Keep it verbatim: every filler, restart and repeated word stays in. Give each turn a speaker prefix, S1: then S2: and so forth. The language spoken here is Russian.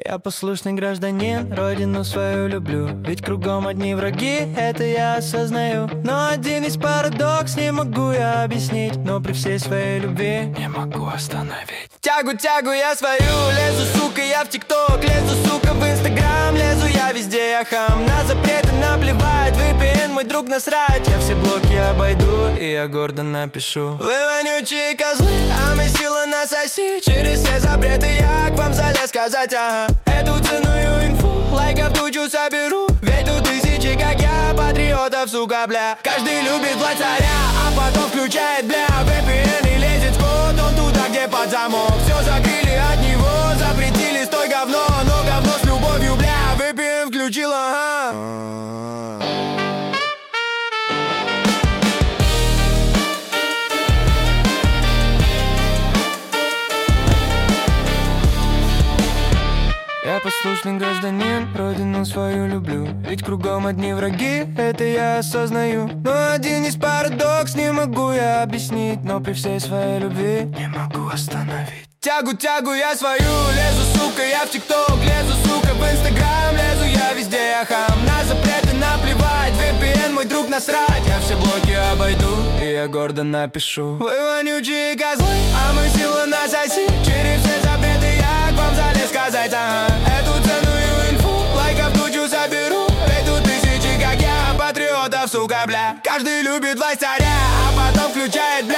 S1: Я послушный гражданин, родину свою люблю. Ведь кругом одни враги, это я осознаю. Но один есть парадокс, не могу я объяснить. Но при всей своей любви не могу остановить. Тягу, тягу я свою, лезу, сука, я в ТикТок. Лезу, сука, в Инстаграм, лезу я везде, я хам. На запреты наплевать, ви пи эн мой друг насрать. Я все блоки обойду, и я гордо напишу: вы вонючие козлы, а мы сила насоси. Через все запреты я к вам залез сказать, ага. Эту ценную инфу лайков тучу соберу. Ведь тут тысячи, как я, патриотов, сука, бля. Каждый любит власть царя, а потом включает, бля, ви пи эн и лезет в код. Он туда, где под замок. Все закрыли от него, запретили, стой, говно. Но говно с любовью, бля, ви пи эн включил, ага. Я послушный гражданин, родину свою люблю. Ведь кругом одни враги, это я осознаю. Но один есть парадокс, не могу я объяснить. Но при всей своей любви не могу остановить. Тягу, тягу я свою, лезу, сука, я в ТикТок. Лезу, сука, в Инстаграм, лезу я везде, я хам. На запреты наплевать, ви пи эн мой друг насрать. Я все блоки обойду, и я гордо напишу: вы вонючие козлы, а мы сила насоси. Через все запреты я к вам залез сказать, ага. Эту ценную инфу лайков тучу соберу. Ведь тут тысячи, как я, патриотов, сука, бля. Каждый любит власть царя, а потом включает,